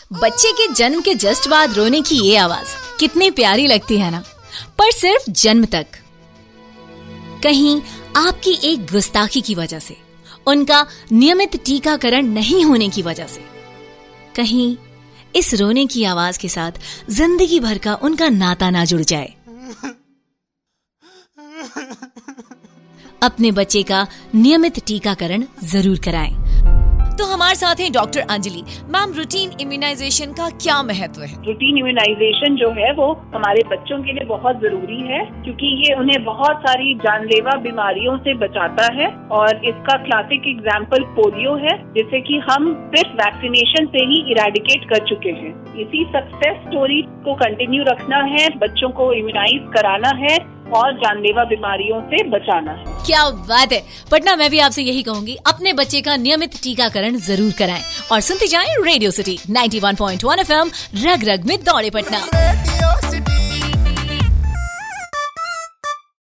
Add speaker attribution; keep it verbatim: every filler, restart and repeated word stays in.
Speaker 1: बच्चे के जन्म के जस्ट बाद रोने की ये आवाज कितनी प्यारी लगती है ना, पर सिर्फ जन्म तक। कहीं आपकी एक गुस्ताखी की वजह से, उनका नियमित टीकाकरण नहीं होने की वजह से, कहीं इस रोने की आवाज के साथ जिंदगी भर का उनका नाता ना जुड़ जाए। अपने बच्चे का नियमित टीकाकरण जरूर कराएं। तो हमारे साथ हैं doctor Anjali ma'am. Routine immunisation का क्या महत्व है?
Speaker 2: रूटीन इम्यूनाइजेशन जो है वो हमारे बच्चों के लिए बहुत जरूरी है, क्योंकि ये उन्हें बहुत सारी जानलेवा बीमारियों से बचाता है। और इसका क्लासिक एग्जाम्पल पोलियो है, जिसे कि हम सिर्फ वैक्सीनेशन से ही इरेडिकेट कर चुके हैं। इसी सक्सेस स्टोरी को कंटिन्यू रखना है, बच्चों को इम्यूनाइज कराना है और जानलेवा बीमारियों से बचाना है।
Speaker 1: क्या बात है। पटना, मैं भी आपसे यही कहूंगी, अपने बच्चे का नियमित टीकाकरण जरूर कराएं और सुनते जाएं radio city ninety one point one F M, रग रग में दौड़े पटना।